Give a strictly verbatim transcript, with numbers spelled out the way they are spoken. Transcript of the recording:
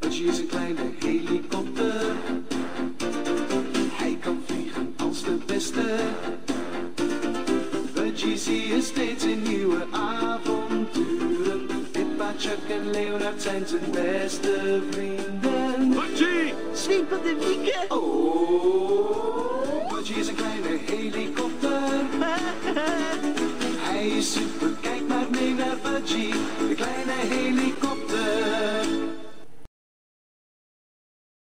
Budgie is een kleine helikopter. Hij kan vliegen als de beste. Budgie zie je steeds in nieuwe avonturen. Pippa, Chuck en Leonard zijn zijn beste vrienden. Budgie! Zwiepel de wieken. Oh, Budgie is een kleine helikopter.